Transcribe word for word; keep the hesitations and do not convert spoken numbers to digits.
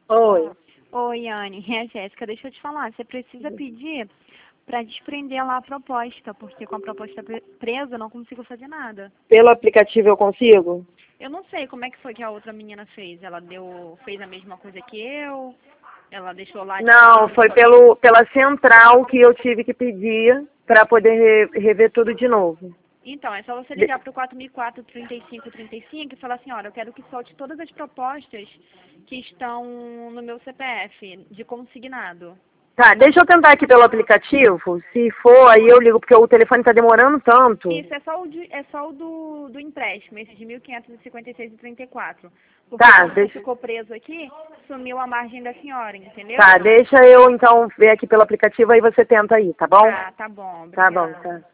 Oi. Oi, Anne, é a Jéssica. Deixa eu te falar, você precisa pedir para desprender lá a proposta, porque com a proposta pre- presa eu não consigo fazer nada. Pelo aplicativo eu consigo? Eu não sei como é que foi que a outra menina fez. Ela deu, fez a mesma coisa que eu, ela deixou lá Não, disponível foi só. pelo, pela central que eu tive que pedir para poder re- rever tudo de novo. Então, é só você De- ligar para o quatro mil e quatro, trinta e cinco trinta e cinco e falar assim, olha, eu quero que solte todas as propostas que estão no meu C P F, de consignado. Tá, deixa eu tentar aqui pelo aplicativo. Se for, aí eu ligo, porque o telefone está demorando tanto. Isso, é só o, de, é só o do, do empréstimo, esse de mil quinhentos e cinquenta e seis e trinta e quatro. Porque Tá, como você deixa, ficou preso aqui, sumiu a margem da senhora, entendeu? tá, deixa eu então ver aqui pelo aplicativo, aí você tenta aí, tá bom? Tá, tá bom, Tá bom, obrigada. tá.